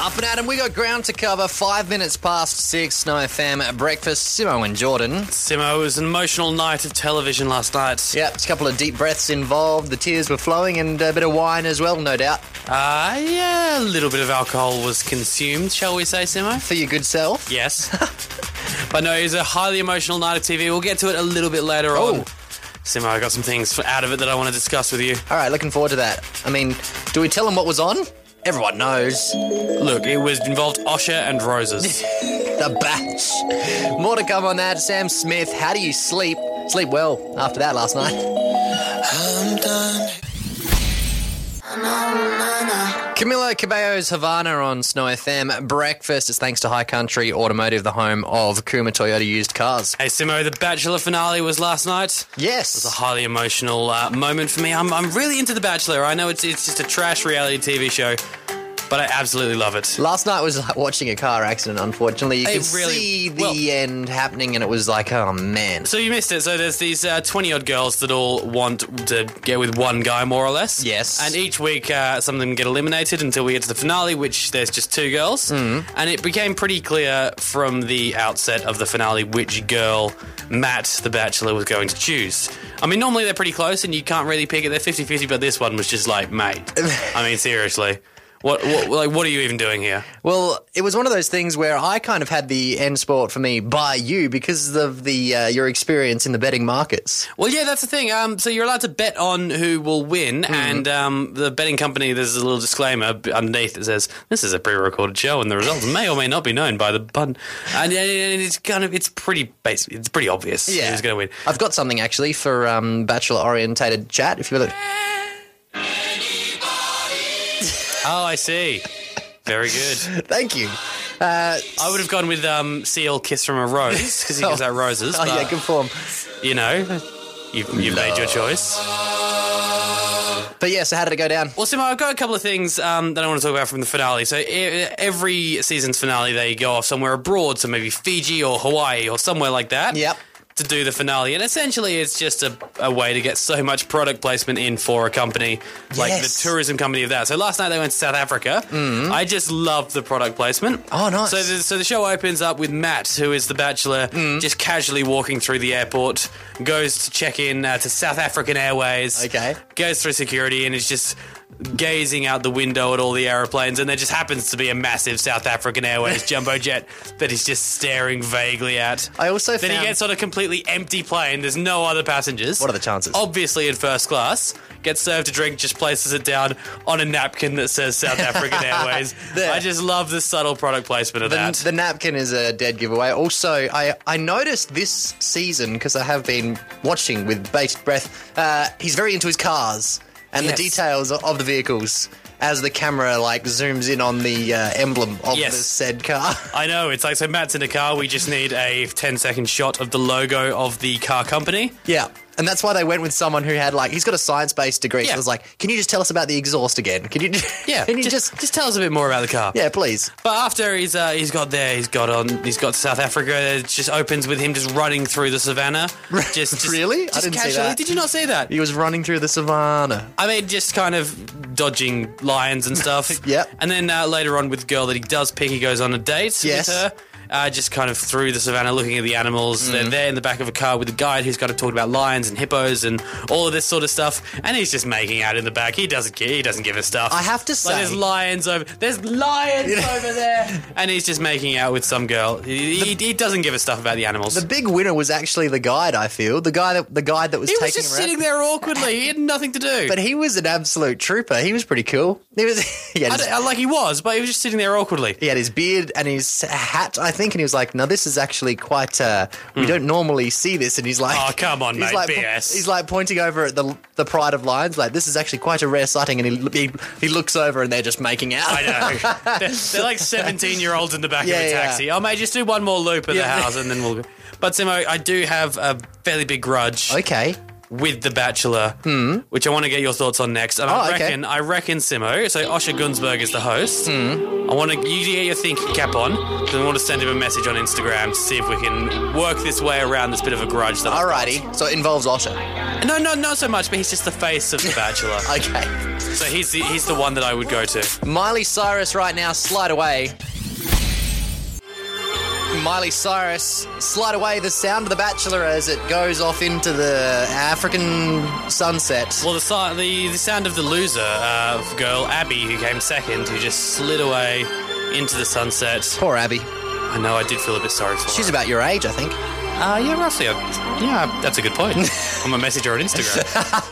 Up and Adam, we got ground to cover. 5 minutes past 6, Snow FM at breakfast. Simo and Jordan. Simo, it was an emotional night of television last night. Yep, a couple of deep breaths involved. The tears were flowing and a bit of wine as well, no doubt. Yeah, a little bit of alcohol was consumed, shall we say, Simo? For your good self. Yes. But no, it was a highly emotional night of TV. We'll get to it a little bit later on. Simo, I got some things out of it that I want to discuss with you. All right, looking forward to that. I mean, do we tell them what was on? Everyone knows. Look, it involved Osher and Roses. The Batch. More to come on that. Sam Smith, how do you sleep? Sleep well after that last night. I'm done. Camilo Cabello's Havana on Snow FM. Breakfast is thanks to High Country Automotive, the home of Kuma Toyota used cars. Hey, Simo, the Bachelor finale was last night. Yes. It was a highly emotional moment for me. I'm really into The Bachelor. I know it's just a trash reality TV show, but I absolutely love it. Last night was like watching a car accident, unfortunately. You could see the end happening and it was like, oh, man. So you missed it. So there's these 20-odd girls that all want to get with one guy, more or less. Yes. And each week some of them get eliminated until we get to the finale, which there's just 2 girls. Mm. And it became pretty clear from the outset of the finale which girl Matt, the Bachelor, was going to choose. I mean, normally they're pretty close and you can't really pick it. They're 50-50, but this one was just like, mate. I mean, seriously. What are you even doing here? Well, it was one of those things where I kind of had the end sport for me by you because of the your experience in the betting markets. Well, yeah, that's the thing. So you're allowed to bet on who will win, and the betting company, there's a little disclaimer underneath that says, this is a pre-recorded show and the results may or may not be known by the button. And it's pretty basic. It's pretty obvious who's going to win. I've got something actually for Bachelor-orientated chat, if you look. Oh, I see. Very good. Thank you. I would have gone with CL Kiss from a Rose, because he gives out roses. Oh, yeah, good form. You know, you've made your choice. But yeah, so how did it go down? Well, Simo, I've got a couple of things that I want to talk about from the finale. So every season's finale, they go off somewhere abroad, so maybe Fiji or Hawaii or somewhere like that. Yep. To do the finale, and essentially it's just a way to get so much product placement in for a company like the tourism company of that. So last night they went to South Africa. I just loved the product placement. Oh, nice. So the show opens up with Matt, who is the Bachelor, just casually walking through the airport, goes to check in to South African Airways, goes through security and is just gazing out the window at all the aeroplanes, and there just happens to be a massive South African Airways jumbo jet that he's just staring vaguely at. I also Then he gets on a completely empty plane. There's no other passengers. What are the chances? Obviously in first class. Gets served a drink, just places it down on a napkin that says South African Airways. I just love the subtle product placement of that. The napkin is a dead giveaway. Also, I noticed this season, because I have been watching with bated breath, he's very into his cars and the details of the vehicles as the camera zooms in on the emblem of the said car. I know, it's like, so Matt's in a car, we just need a 10-second shot of the logo of the car company. Yeah. And that's why they went with someone who had, he's got a science-based degree. So I was like, can you just tell us about the exhaust again? Can you just tell us a bit more about the car? Yeah, please. But after he's got to South Africa, it just opens with him just running through the savannah. Just really? Just I didn't casually. see that. Did you not see that? He was running through the savannah. I mean, just kind of dodging lions and stuff. Yep. And then later on with the girl that he does pick, he goes on a date with her. Just kind of through the savannah looking at the animals. They're there in the back of a car with a guide who's got to talk about lions and hippos and all of this sort of stuff. And he's just making out in the back. He doesn't care. He doesn't give a stuff. I have to say... There's lions over there. And he's just making out with some girl. He doesn't give a stuff about the animals. The big winner was actually the guide, I feel. The guide that was taking him around. He was just sitting there awkwardly. He had nothing to do. But he was an absolute trooper. He was pretty cool. He was... but he was just sitting there awkwardly. He had his beard and his hat, I think, and he was like, no, this is actually quite... we don't normally see this. And he's like... Oh, come on, mate, BS. He's pointing over at the Pride of Lions, this is actually quite a rare sighting, and he looks over and they're just making out. I know. They're like 17-year-olds in the back of a taxi. Oh, mate, just do one more loop at the house and then we'll go. But, Simo, I do have a fairly big grudge. Okay. With The Bachelor, which I want to get your thoughts on next. And I reckon, Simo, so Osher Gunsberg is the host. I want to you get your thinking cap on, because I want to send him a message on Instagram to see if we can work this way around this bit of a grudge. Alrighty, so it involves Osher. No, not so much, but he's just the face of The Bachelor. Okay. So he's the one that I would go to. Miley Cyrus right now, Slide Away. Miley Cyrus, Slide Away, the sound of The Bachelor as it goes off into the African sunset. Well, the sound of the loser girl, Abby, who came second, who just slid away into the sunset. Poor Abby. I know, I did feel a bit sorry for her. She's about your age, I think. Yeah, roughly. Yeah, that's a good point. I'm a messenger on Instagram.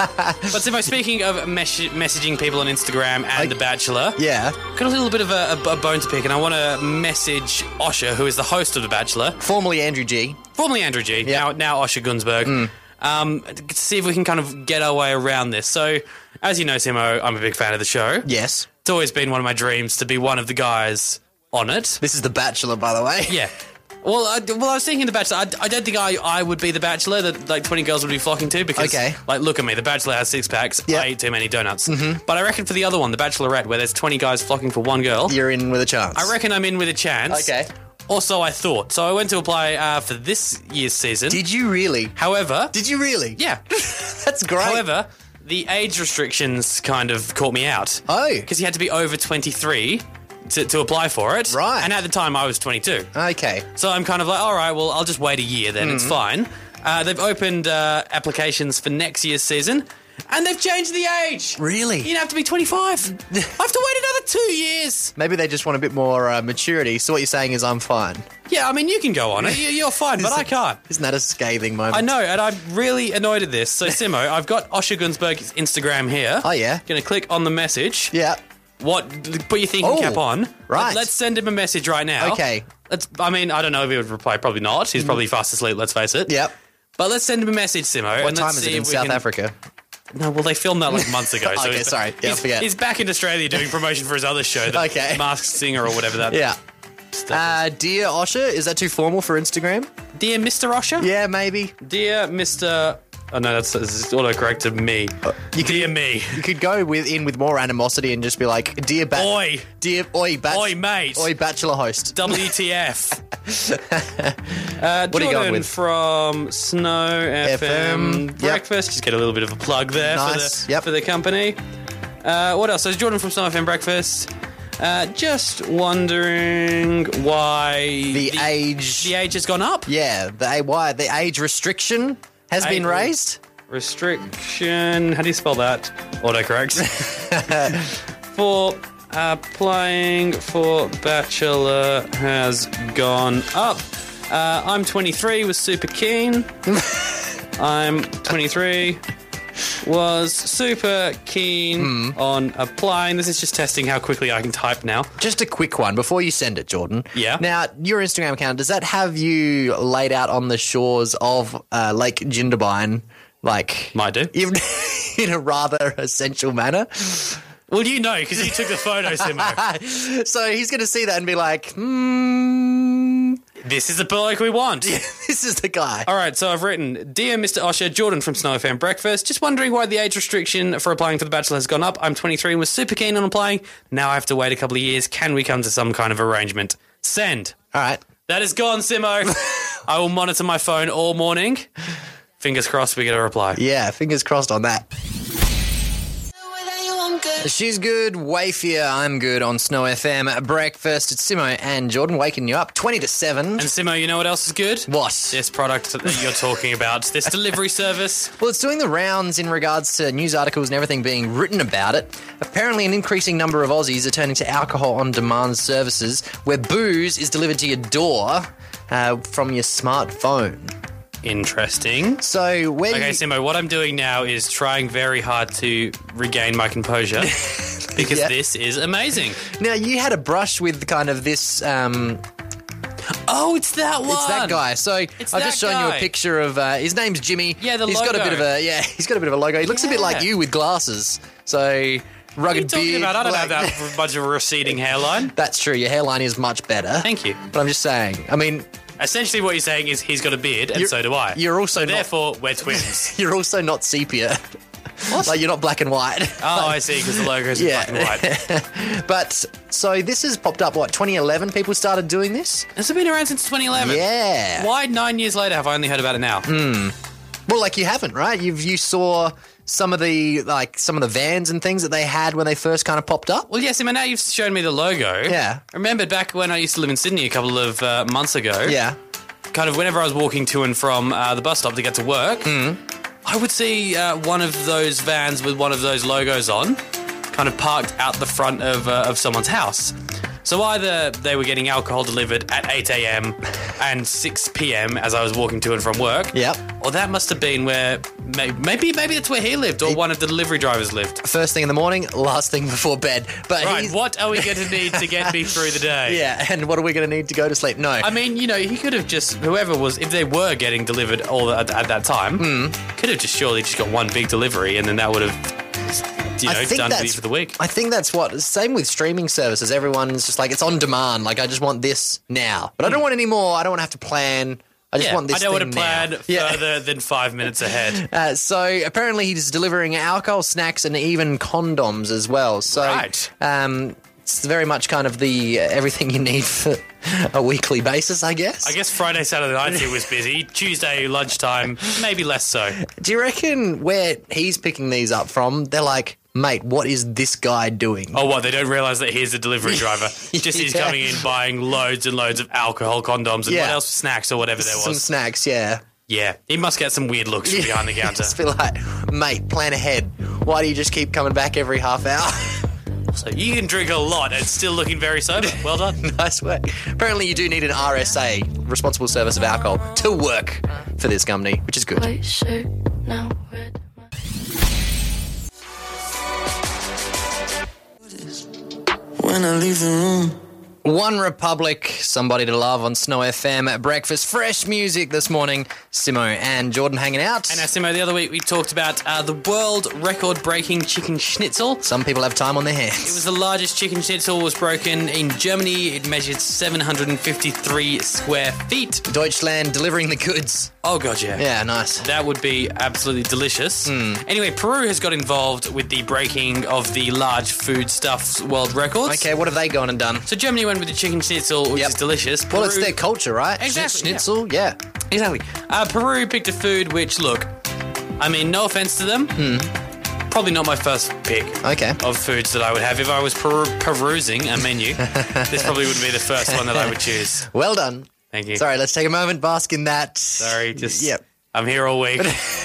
But Simo, speaking of messaging people on Instagram and The Bachelor, Yeah. got a little bit of a bone to pick, and I want to message Osher, who is the host of The Bachelor. Formerly Andrew G. Formerly Andrew G, Yep. now Osher Gunsberg. To see if we can kind of get our way around this. So, as you know, Simo, I'm a big fan of the show. Yes. It's always been one of my dreams to be one of the guys on it. This is The Bachelor, by the way. Yeah. Well, I was thinking The Bachelor. I don't think I would be The Bachelor that like 20 girls would be flocking to because, Okay. like, look at me. The Bachelor has 6-packs. Yep. I eat too many donuts. Mm-hmm. But I reckon for the other one, The Bachelorette, where there's 20 guys flocking for one girl, You're in with a chance. I reckon I'm in with a chance. Okay. Also, I thought. So I went to apply for this year's season. Did you really? However... Did you really? Yeah. That's great. However, the age restrictions kind of caught me out. Oh. Because you had to be over 23 to apply for it. Right. And at the time, I was 22. Okay. So I'm kind of like, all right, well, I'll just wait a year then. It's fine. They've opened applications for next year's season, and they've changed the age. Really? You don't have to be 25. I have to wait another 2 years. Maybe they just want a bit more maturity. So what you're saying is I'm fine. Yeah, I mean, you can go on it. You're fine, but I can't. Isn't that a scathing moment? I know, and I'm really annoyed at this. So, Simo, I've got Osher Gunsberg's Instagram here. Oh, yeah? Going to click on the message. Yeah. Put your thinking cap on. Right. Let's send him a message right now. Okay. I don't know if he would reply. Probably not. He's probably fast asleep, let's face it. Yep. But let's send him a message, Simo. What time is it in South Africa? No, well, they filmed that like months ago. So Okay, he's- sorry. Yeah, I forget. He's back in Australia doing promotion for his other show, the Okay. Masked Singer or whatever that Yeah. stuff is. Dear Osher, is that too formal for Instagram? Dear Mr. Osher? Yeah, maybe. Dear Mr... Oh, no, that's auto-corrected me. Dear me. You could go with more animosity and just be like, dear Oi. dear Oi, mate. Oi, Bachelor host. WTF. What are you going Jordan with? from Snow FM Yep. Breakfast. Just get a little bit of a plug there Nice, yep. for the company. What else? So it's Jordan from Snow FM Breakfast. Just wondering why The age. the age has gone up. Yeah, why the age restriction has been raised. Restriction. How do you spell that? Autocorrect. For applying for Bachelor has gone up. I'm 23, was super keen. I'm 23, was super keen on applying. This is just testing how quickly I can type now. Just a quick one before you send it, Jordan. Yeah. Now, your Instagram account, does that have you laid out on the shores of Lake Jindabyne, like Might do. in a rather essential manner? Well, you know, because you took the photo, Simo. So he's going to see that and be like, This is the bloke we want. this is the guy. All right, so I've written, Dear Mr. Osher, Jordan from Snow FM Breakfast. Just wondering why the age restriction for applying for The Bachelor has gone up. I'm 23 and was super keen on applying. Now I have to wait a couple of years. Can we come to some kind of arrangement? Send. All right. That is gone, Simo. I will monitor my phone all morning. Fingers crossed we get a reply. Yeah, fingers crossed on that. She's good. Wayfier, I'm good on Snow FM. Breakfast. It's Simo and Jordan waking you up 20 to 7. And Simo, you know what else is good? What? This product that you're talking about. This delivery service. Well, it's doing the rounds in regards to news articles and everything being written about it. Apparently, an increasing number of Aussies are turning to alcohol on demand services where booze is delivered to your door from your smartphone. Interesting. So when Okay, Simo, what I'm doing now is trying very hard to regain my composure because Yeah. this is amazing. now you had a brush with kind of this. Oh, it's that one. It's that guy. So I've that just shown you a guy. picture of his name's Jimmy. Yeah, the he's got a logo. bit of a he's got a bit of a logo. He looks a bit like Yeah. you with glasses. So rugged What are you talking beard. about? I don't black- have that much of a receding hairline. That's true. Your hairline is much better. Thank you. But I'm just saying. I mean, Essentially, what you're saying is he's got a beard, and so do I. you're also so not- therefore we're twins. you're also not sepia. Like you're not black and white. Oh, I see, because the logo is Yeah. black and white. But so this has popped up. What 2011? People started doing this. Has it been around since 2011? Yeah. Why 9 years later have I only heard about it now? Well, like you haven't, right? You saw some of the vans and things that they had when they first kind of popped up? Well, yes, now you've shown me the logo. Yeah. I remember back when I used to live in Sydney a couple of months ago. Yeah. Kind of whenever I was walking to and from the bus stop to get to work, I would see one of those vans with one of those logos on, kind of parked out the front of someone's house. So either they were getting alcohol delivered at 8 a.m. and 6 p.m. as I was walking to and from work. Yep. Or that must have been where maybe that's where he lived, or one of the delivery drivers lived. First thing in the morning, last thing before bed. But Right, what are we going to need to get me through the day? Yeah, and what are we going to need to go to sleep? No. I mean, he could have just, whoever was, if they were getting delivered all at that time, could have just surely just got one big delivery, and then that would have, done for the week. I think that's same with streaming services. Everyone's just like, it's on demand. Like, I just want this now. But I don't want any more. I don't want to have to plan. I just want this I don't thing want to plan further than 5 minutes ahead. So apparently he's delivering alcohol, snacks, and even condoms as well. So Right. It's very much kind of the everything you need for a weekly basis, I guess. I guess Friday, Saturday night he was busy. Tuesday lunchtime, maybe less so. Do you reckon where he's picking these up from, they're like, mate, what is this guy doing? Oh, what? They don't realise that he's a delivery driver. Just he's Yeah. coming in buying loads and loads of alcohol, condoms, and Yeah. what else? Snacks or whatever there Some was. snacks, yeah. Yeah, he must get some weird looks from behind the counter. Just be like, mate, plan ahead. Why do you just keep coming back every half hour? So you can drink a lot and still looking very sober. Well done. Nice work. Apparently you do need an RSA, Responsible Service of Alcohol, to work for this company, which is good. White shirt, now red. When I leave the room. One Republic, Somebody to Love on Snow FM at breakfast. Fresh music this morning. Simo and Jordan hanging out. And now, Simo, the other week we talked about the world record-breaking chicken schnitzel. Some people have time on their hands. It was the largest chicken schnitzel was broken in Germany. It measured 753 square feet. Deutschland delivering the goods. Oh, God, yeah. Yeah, nice. That would be absolutely delicious. Anyway, Peru has got involved with the breaking of the large foodstuffs world records. Okay, what have they gone and done? So Germany went with the chicken schnitzel, which Yep. is delicious. Well, it's Peru- their culture, right? Exactly, Schnitzel, yeah. Exactly. Peru picked a food which, look, I mean, no offense to them, probably not my first pick Okay. of foods that I would have. If I was perusing a menu, this probably wouldn't be the first one that I would choose. Well done. Thank you. Sorry, let's take a moment, bask in that. Sorry, just Yep. I'm here all week.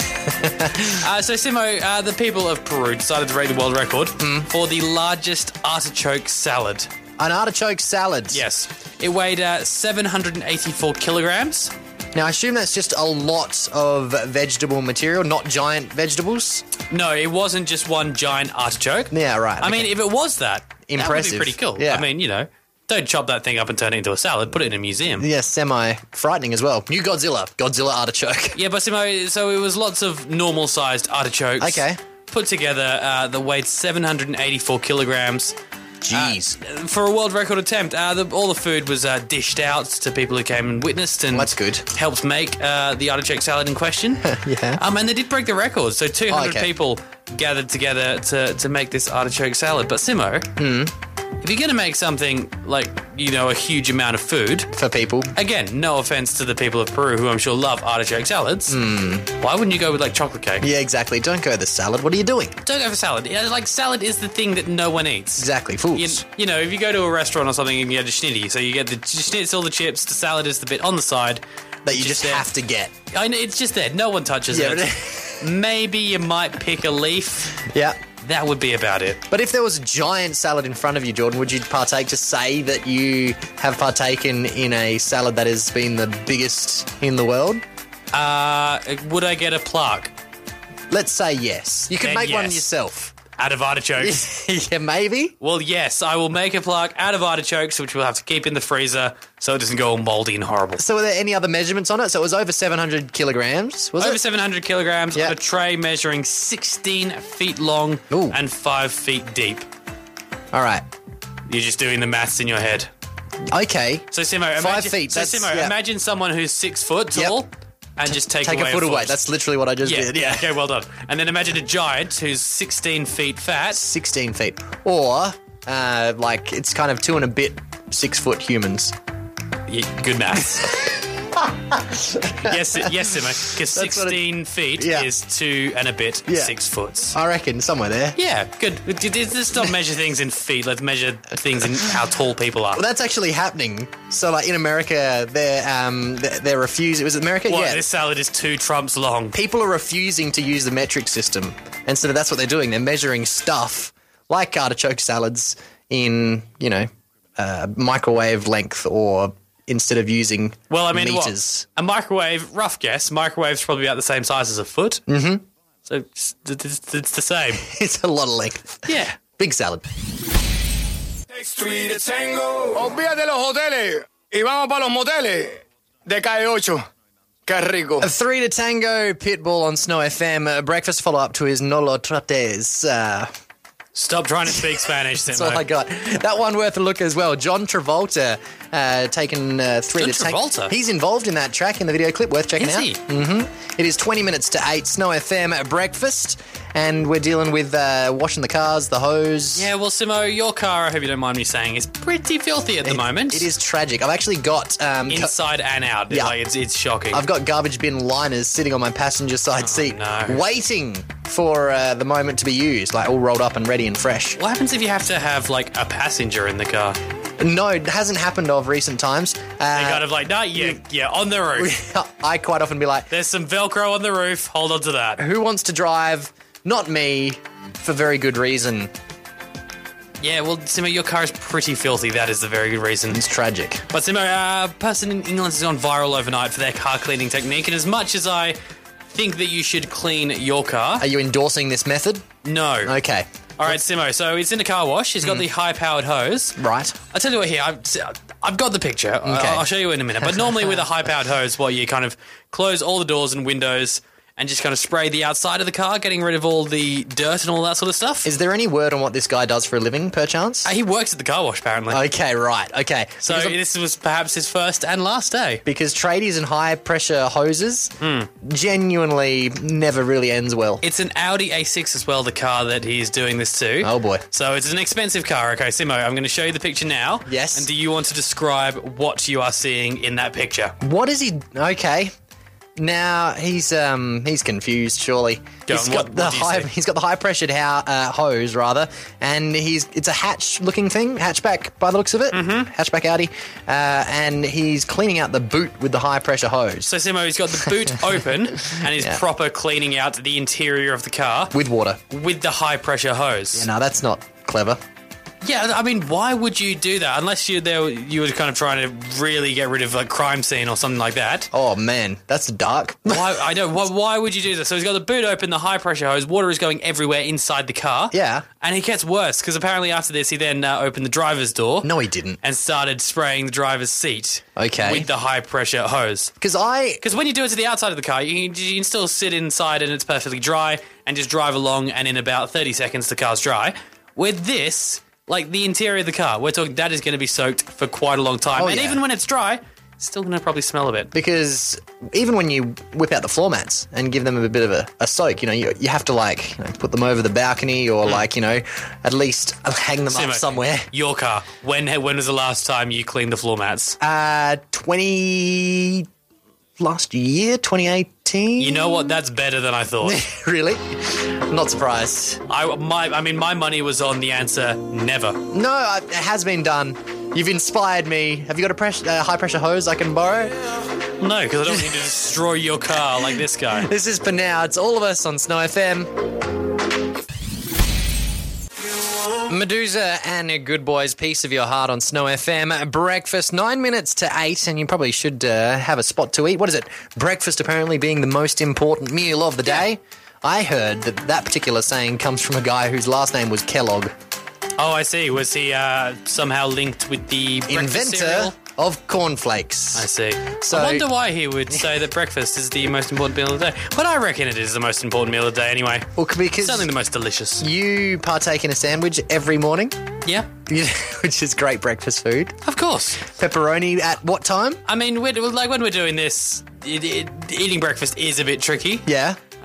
So, Simo, the people of Peru decided to break the world record for the largest artichoke salad. An artichoke salad. Yes. It weighed 784 kilograms. Now, I assume that's just a lot of vegetable material, not giant vegetables. No, it wasn't just one giant artichoke. Yeah, right. I mean, if it was that would Impressive. be pretty cool. Yeah. I mean, don't chop that thing up and turn it into a salad. Put it in a museum. Yeah, semi-frightening as well. New Godzilla artichoke. Yeah, but Simo, so it was lots of normal-sized artichokes. Okay. Put together that weighed 784 kilograms. Jeez. For a world record attempt, all the food was dished out to people who came and witnessed and That's good. helped make the artichoke salad in question. Yeah. And they did break the record. So 200 okay. people gathered together to make this artichoke salad. But Simo, if you're going to make something like, a huge amount of food, For people. again, no offense to the people of Peru who I'm sure love artichoke salads, why wouldn't you go with like chocolate cake? Yeah, exactly. Don't go the salad. What are you doing? Don't go for salad. Yeah, like salad is the thing that no one eats. Exactly. Fools. If you go to a restaurant or something and you get a schnitty, so you get the schnitzel, the chips, the salad is the bit on the side. that you just there. have to get. I know, it's just there. No one touches Yeah, it. Maybe you might pick a leaf. Yeah. That would be about it. But if there was a giant salad in front of you, Jordan, would you partake to say that you have partaken in a salad that has been the biggest in the world? Would I get a plaque Let's say yes. You could Then make one yes. yourself. out of artichokes? Yeah, maybe. Well, yes, I will make a plaque out of artichokes, which we'll have to keep in the freezer so it doesn't go all mouldy and horrible. So were there any other measurements on it? So it was over 700 kilograms, was Over it? 700 kilograms Yeah. on a tray measuring 16 feet long Ooh. and 5 feet deep. All right. You're just doing the maths in your head. Okay. So, Simo, 5 feet, So, that's- Simo, yeah. imagine someone who's 6 foot Yep. tall and just take Take away a foot away. That's literally what I just did. Yeah. Okay, well done. And then imagine a giant who's 16 feet fat. 16 feet. Or, it's kind of 2 and a bit 6 foot humans. Yeah, good maths. Yes, Simmer, because That's what 16 feet Yeah. is 2 and a bit, Yeah. 6 foot. I reckon somewhere there. Yeah, good. Let's not measure things in feet. Let's measure things in how tall people are. Well, that's actually happening. So, like in America, they're refusing. Was it America? What, Yeah. this salad is 2 Trumps long. People are refusing to use the metric system, and so that's what they're doing. They're measuring stuff like artichoke salads in, microwave length, or instead of using Well, I mean, meters. what? A microwave, rough guess, microwave's probably about the same size as a foot. Mm-hmm. So it's the same. It's a lot of length. Yeah. Big salad. Street Tango. Olvídate de los hoteles y vamos para los moteles de Calle 8. Qué rico. A 3 to Tango, Pitbull on Snow FM. Breakfast follow up to his Nolo Trates. Stop trying to speak Spanish, That's Simo. all I got. That one worth a look as well. John Travolta taking 3 John to Tango. Travolta? He's involved in that track in the video clip. Worth checking Is out. he? It is 20 minutes to 8. Snow FM breakfast. And we're dealing with washing the cars, the hose. Yeah, well, Simo, your car, I hope you don't mind me saying, is pretty filthy at the moment. It is tragic. I've actually got Inside and out. Yeah. Like, it's shocking. I've got garbage bin liners sitting on my passenger side seat, no. waiting for the moment to be used, like all rolled up and ready and fresh. What happens if you have to have, like, a passenger in the car? No, it hasn't happened of recent times. They kind of like, no, yeah, on the roof. I quite often be like, There's some Velcro on the roof. Hold on to that. who wants to drive? Not me, for very good reason. Yeah, well, Simo, your car is pretty filthy. That is the very good reason. It's tragic. But Simo, a person in England has gone viral overnight for their car cleaning technique, and as much as I think that you should clean your car, Are you endorsing this method? no. Okay. All right, Simo, so it's in a car wash. He's got the high-powered hose. Right. I'll tell you what here, I've got the picture. I'll show you in a minute. But normally with a high-powered hose, what you kind of close all the doors and windows and just kind of spray the outside of the car, getting rid of all the dirt and all that sort of stuff. Is there any word on what this guy does for a living, perchance? He works at the car wash, apparently. Okay, right. Okay. So this was perhaps his first and last day. Because tradies and high-pressure hoses genuinely never really ends well. It's an Audi A6 as well, the car that he's doing this to. Oh, boy. So it's an expensive car. Okay, Simo, I'm going to show you the picture now. Yes. And do you want to describe what you are seeing in that picture? What is he... Okay. Now, he's confused, surely. Go He's on, got what the do you high, see? he's got the high-pressured hose, rather, and it's a hatch-looking thing, hatchback by the looks of it, hatchback Audi, and he's cleaning out the boot with the high-pressure hose So Simo, he's got the boot open and he's Yeah. proper cleaning out the interior of the car with water. with the high pressure hose. No, that's not clever. Yeah, I mean, why would you do that unless you were kind of trying to really get rid of a crime scene or something like that? Oh, man, that's dark. Why? I don't. Why would you do this? So he's got the boot open, the high pressure hose, water is going everywhere inside the car. Yeah. and it gets worse because apparently after this he then opened the driver's door. No, he didn't. And started spraying the driver's seat. Okay. With the high pressure hose. Because when you do it to the outside of the car, you can still sit inside and it's perfectly dry and just drive along, and in about 30 seconds the car's dry. With this, like the interior of the car, we're talking that is going to be soaked for quite a long time. Oh, and yeah. even when it's dry, it's still going to probably smell a bit. Because even when you whip out the floor mats and give them a bit of a soak, you have to put them over the balcony or at least hang them Simo, up somewhere. Your car. When was the last time you cleaned the floor mats? Last year, 2018. You know what? That's better than I thought. Really? I'm not surprised. My money was on the answer never. No, it has been done. You've inspired me. Have you got a high pressure hose I can borrow? No, because I don't need to destroy your car like this guy. This is for now. It's all of us on Snow FM. Medusa and Good Boys, Piece of Your Heart on Snow FM. Breakfast, 9 minutes to 8, and you probably should have a spot to eat. What is it? Breakfast apparently being the most important meal of the day. I heard that particular saying comes from a guy whose last name was Kellogg. Oh, I see. Was he somehow linked with the breakfast Inventor cereal? of cornflakes. I see. So- I wonder why he would say that breakfast is the most important meal of the day. But I reckon it is the most important meal of the day anyway. Well, because Certainly the most delicious. you partake in a sandwich every morning, Yeah, which is great breakfast food. of course. Pepperoni at what time? I mean, when we're doing this, eating breakfast is a bit tricky. Yeah.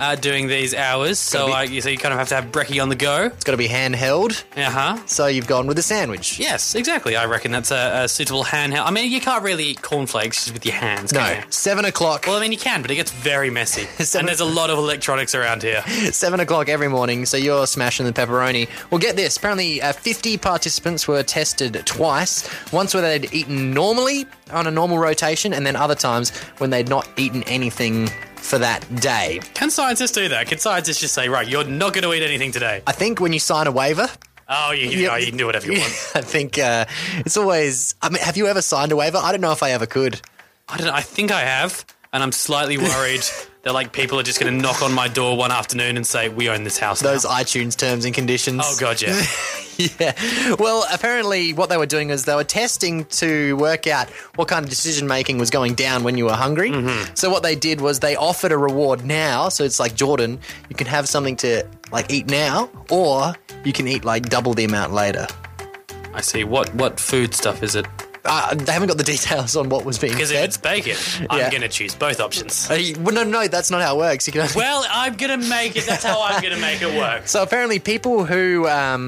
doing these hours. So you kind of have to have brekkie on the go. It's got to be handheld. Uh-huh. So you've gone with a sandwich. Yes, exactly. I reckon that's a suitable handheld. I mean, you can't really eat cornflakes just with your hands, No, can you? 7 o'clock. Well, I mean, you can, but it gets very messy. And there's a lot of electronics around here. 7 o'clock every morning, so you're smashing the pepperoni. Well, get this. Apparently, 50 participants were tested twice. Once where they'd eaten normally on a normal rotation, and then other times when they'd not eaten anything for that day. Can scientists do that? Can scientists just say, right, you're not going to eat anything today? I think when you sign a waiver... Oh, you can do whatever you want. I think it's always... I mean, have you ever signed a waiver? I don't know if I ever could. I don't know. I think I have, and I'm slightly worried that like people are just going to knock on my door one afternoon and say, we own this house now. Those iTunes terms and conditions. Oh, God, yeah. Yeah. Well, apparently what they were doing is they were testing to work out what kind of decision-making was going down when you were hungry. Mm-hmm. So what they did was they offered a reward now. So it's like, Jordan, you can have something to like eat now, or you can eat like double the amount later. I see. What food stuff is it? They haven't got the details on what was being Because fed. if it's bacon, I'm going to choose both options. Well, no, that's not how it works. You can only... Well, I'm going to make it. That's how I'm going to make it work. So apparently people who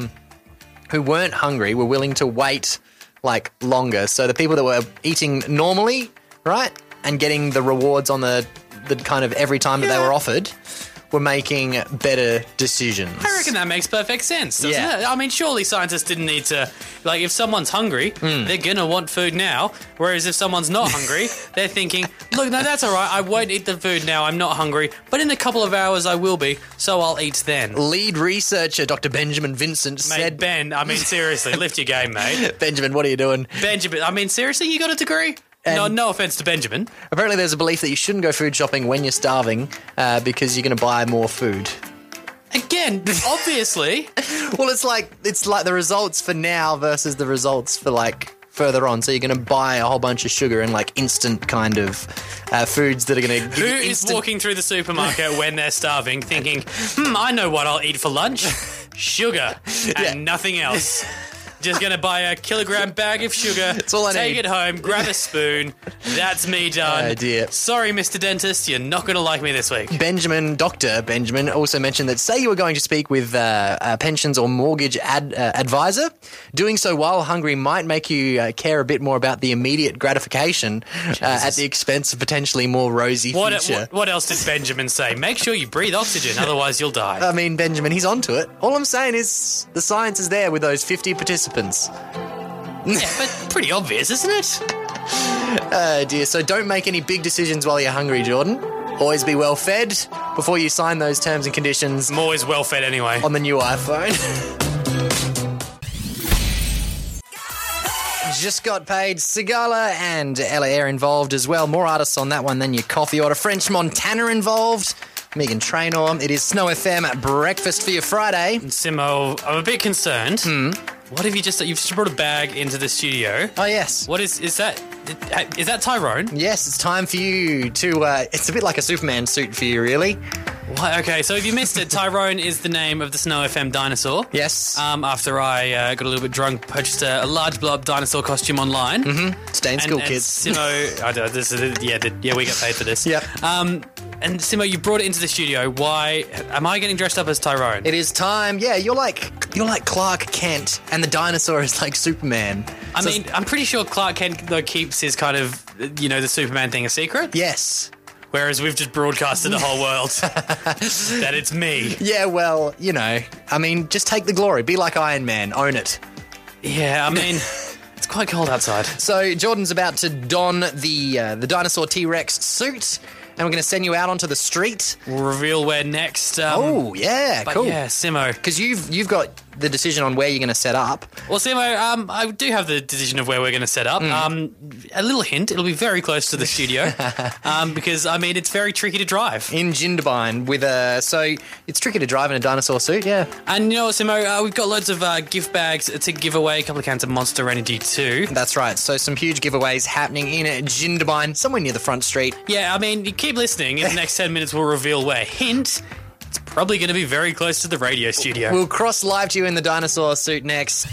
weren't hungry were willing to wait like longer. So the people that were eating normally, right, and getting the rewards on the kind of every time that they were offered, were making better decisions. I reckon that makes perfect sense, doesn't it? I mean, surely scientists didn't need to... Like, if someone's hungry, they're going to want food now, whereas if someone's not hungry, they're thinking, look, no, that's all right, I won't eat the food now, I'm not hungry, but in a couple of hours I will be, so I'll eat then. Lead researcher Dr. Benjamin Vincent said... Ben, I mean, seriously, lift your game, mate. Benjamin, what are you doing? Benjamin, I mean, seriously, you got a degree? No offense to Benjamin. Apparently there's a belief that you shouldn't go food shopping when you're starving because you're going to buy more food. Again, obviously. Well, it's like the results for now versus the results for like further on. So you're going to buy a whole bunch of sugar and like instant kind of foods that are going to give Who you is instant... walking through the supermarket when they're starving thinking, I know what I'll eat for lunch? Sugar and nothing else. Just going to buy a kilogram bag of sugar, That's all I take need. it home, grab a spoon. That's me done. Oh, dear. Sorry, Mr. Dentist, you're not going to like me this week. Dr. Benjamin also mentioned that say you were going to speak with a pensions or mortgage advisor, doing so while hungry might make you care a bit more about the immediate gratification at the expense of potentially more rosy future. What else did Benjamin say? Make sure you breathe oxygen, otherwise you'll die. I mean, Benjamin, he's onto it. All I'm saying is the science is there with those 50 participants. Yeah, but pretty obvious, isn't it? Oh dear, so don't make any big decisions while you're hungry, Jordan. Always be well fed before you sign those terms and conditions I'm always well fed anyway. on the new iPhone. Just got paid. Sigala and Ella Air involved as well. More artists on that one than your coffee order. French Montana involved. Megan Trainor. It is Snow FM at breakfast for your Friday. Simo, I'm a bit concerned. What have you've just brought a bag into the studio? Oh, yes. What is that? Is that Tyrone? Yes, it's time for you to... it's a bit like a Superman suit for you, really. What? Okay, so if you missed it, Tyrone is the name of the Snow FM dinosaur. Yes. After I got a little bit drunk, purchased a large blow-up dinosaur costume online. Stay in school, and kids. Simo, we get paid for this. Yep. And Simo, you brought it into the studio. Why am I getting dressed up as Tyrone? It is time. Yeah, you're like Clark Kent, and the dinosaur is like Superman. I mean, I'm pretty sure Clark Kent though keeps his kind of the Superman thing a secret. Yes. Whereas we've just broadcasted the whole world that it's me. Yeah, well, I mean, just take the glory. Be like Iron Man. Own it. Yeah, I mean, it's quite cold outside. So Jordan's about to don the dinosaur T-Rex suit, and we're going to send you out onto the street. We'll reveal where next. Oh, yeah, but cool. yeah, Simo. Because you've got the decision on where you're going to set up. Well, Simo, I do have the decision of where we're going to set up. A little hint, it'll be very close to the studio because, I mean, it's very tricky to drive. In Jindabyne so it's tricky to drive in a dinosaur suit, yeah. And you know what, Simo, we've got loads of gift bags to give away, a couple of cans of Monster Energy too. That's right. So some huge giveaways happening in Jindabyne, somewhere near the front street. Yeah, I mean, you keep listening. In the next 10 minutes, we'll reveal where. Hint, it's probably going to be very close to the radio studio. We'll cross live to you in the dinosaur suit next.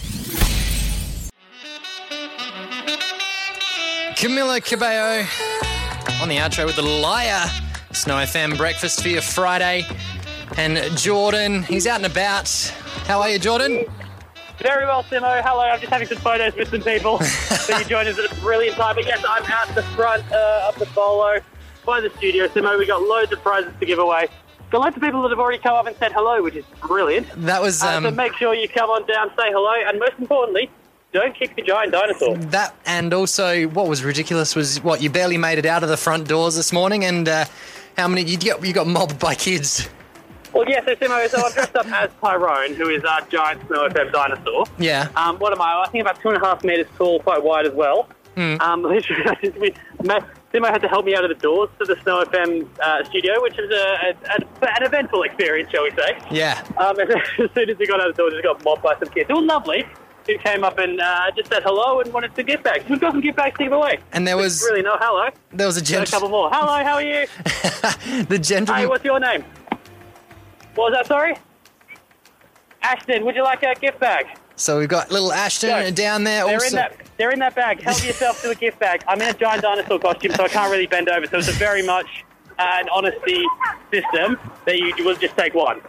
Camila Cabello on the outro with The Liar. Snow FM breakfast for your Friday. And Jordan, he's out and about. How are you, Jordan? Very well, Simo. Hello, I'm just having some photos with some people. So you joined us at a brilliant time. But yes, I'm out the front of the Bolo by the studio. Simo, we got loads of prizes to give away. Got loads of people that have already come up and said hello, which is brilliant. That was... So make sure you come on down, say hello, and most importantly, don't kick the giant dinosaur. That, and also, what was ridiculous was, you barely made it out of the front doors this morning, and how many... You got mobbed by kids. Well, yeah, so Simo, I'm dressed up as Tyrone, who is our giant Snow FM dinosaur. Yeah. What am I? I think about 2.5 metres tall, quite wide as well. Literally, Simo had to help me out of the doors to the Snow FM studio, which was an eventful experience, shall we say. Yeah. And as soon as we got out of the door, just got mobbed by some kids. It was lovely. Who came up and just said hello and wanted some gift bags. We've got some gift bags to give away. And there was... Really, no hello. There was a A couple more. Hello, how are you? The gentleman... Hey, what's your name? What was that, sorry? Ashton, would you like a gift bag? So we've got little Ashton down there also. They're in that bag. Help yourself to a gift bag. I'm in a giant dinosaur costume, so I can't really bend over. So it's a very much an honesty system that you will just take one.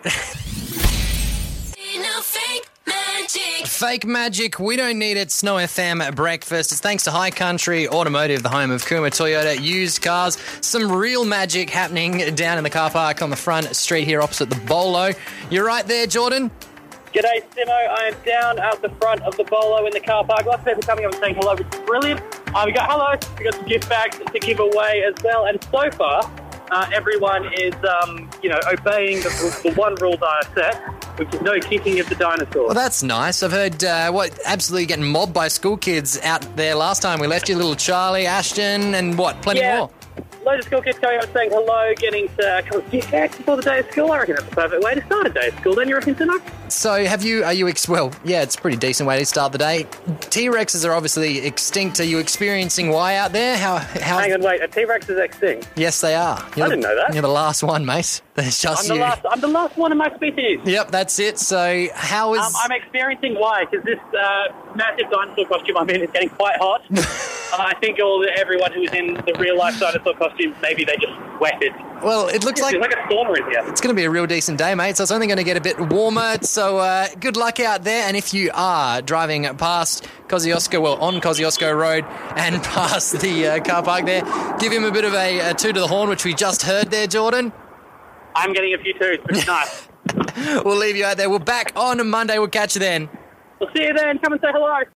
Fake magic, we don't need it. Snow FM at breakfast. It's thanks to High Country Automotive, the home of Kuma Toyota used cars. Some real magic happening down in the car park on the front street here opposite the Bolo. You're right there, Jordan. G'day, Simo. I am down at the front of the Bolo in the car park. Lots of people coming up and saying hello, which is brilliant. We got hello. We got some gift bags to give away as well. And so far, everyone is, obeying the one rule that I set, which is no kicking of the dinosaur. Well, that's nice. I've heard absolutely getting mobbed by school kids out there last time. We left you, little Charlie, Ashton, and plenty more. Loads of school kids coming up and saying hello, getting to come and gift bags before the day of school. I reckon that's the perfect way to start a day of school, don't you reckon, Simo? So it's a pretty decent way to start the day. T-Rexes are obviously extinct. Are you experiencing why out there? Hang on, wait, a T-Rex is extinct? Yes, they are. I didn't know that. You're the last one, mate. There's just I'm the last one of my species. Yep, that's it. So how is... I'm experiencing why, because this massive dinosaur costume I'm in is getting quite hot. I think everyone who is in the real-life dinosaur costume, maybe they just wetted. Well, it looks like... There's like a sauna in here. It's going to be a real decent day, mate, so it's only going to get a bit warmer. So good luck out there. And if you are driving past on Kosciuszko Road and past the car park there, give him a bit of a toot of the horn, which we just heard there, Jordan. I'm getting a few toots, but it's nice. We'll leave you out there. We're back on Monday. We'll catch you then. We'll see you then. Come and say hello.